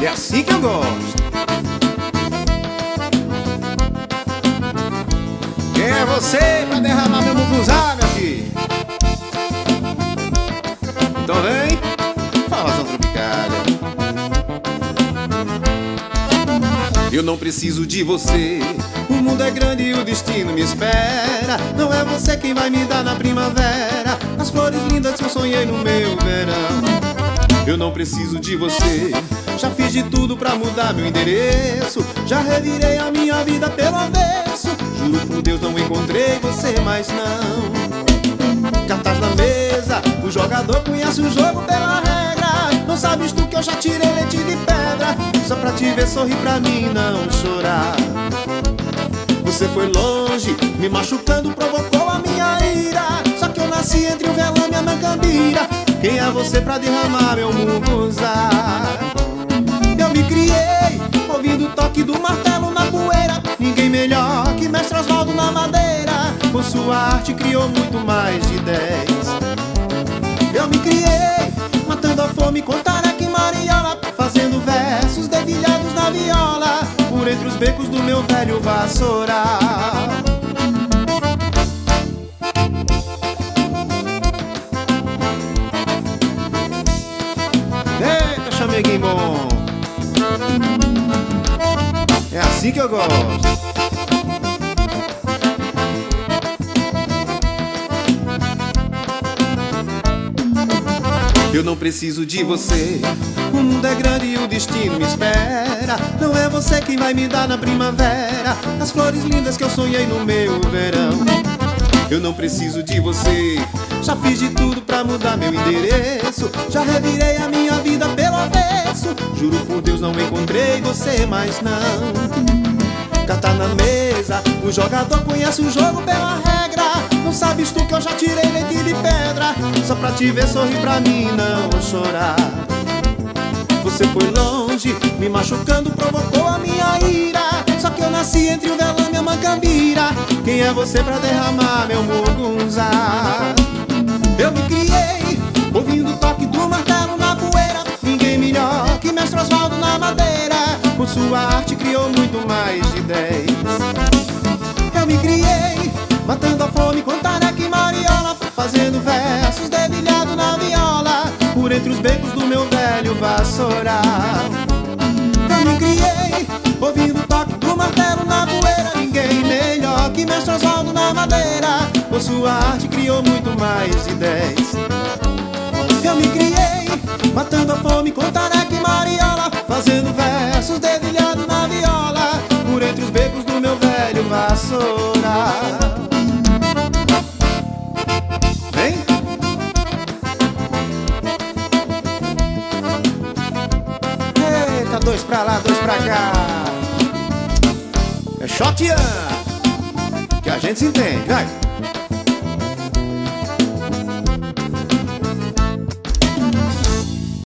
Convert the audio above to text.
É assim que eu gosto. Quem é você pra derramar meu mucuzá, meu filho? Então vem, forrozão tropicália. Eu não preciso de você, o mundo é grande e o destino me espera. Não é você quem vai me dar na primavera as flores lindas que eu sonhei no meu verão. Eu não preciso de você, já fiz de tudo pra mudar meu endereço. Já revirei a minha vida pelo avesso. Juro por Deus não encontrei você mais não. Cartaz na mesa, o jogador conhece o jogo pela regra. Não sabes tu que eu já tirei leite de pedra só pra te ver sorrir pra mim não chorar. Você foi longe, me machucando, provocou a minha ira. Só que eu nasci entre o velame e a macambira. Quem é você pra derramar meu mucuzá? Eu me criei, ouvindo o toque do martelo na poeira. Ninguém melhor que Mestre Osvaldo na madeira. Com sua arte criou muito mais de 10. Eu me criei, matando a fome com tareca e mariola, fazendo versos dedilhados na viola, por entre os becos do meu velho vassoural. Eita, chameguinho bom. É assim que eu gosto. Eu não preciso de você, o mundo é grande e o destino me espera. Não é você quem vai me dar na primavera as flores lindas que eu sonhei no meu verão. Eu não preciso de você, já fiz de tudo pra mudar meu endereço. Já revirei a minha vida pelo avesso. Juro por Deus não encontrei você mais não. Carta na mesa, o jogador conhece o jogo pela regra. Não sabes tu que eu já tirei leite de pedra só pra te ver sorrir pra mim não chorar. Você foi longe, me machucando, provocou a minha ira. Só que eu nasci entre o velame e a macambira. Quem é você pra derramar meu mucuzá? Eu me criei, ouvindo o toque do martelo na poeira. Ninguém melhor que Mestre Osvaldo na madeira. Com sua arte criou muito mais de 10. Eu me criei, matando a fome com tareca e mariola, fazendo versos dedilhados na viola, por entre os becos do meu velho vassoural. Eu me criei, ouvindo o toque do martelo na poeira. Ninguém melhor que Mestre Osvaldo na madeira. Com sua arte criou muito mais de 10. Eu me criei, matando a fome com tareca e mariola, fazendo versos dedilhados na viola, por entre os becos do meu velho vassoural. Vem! Eita, dois pra lá, dois pra cá. É shot que a gente se entende, vai!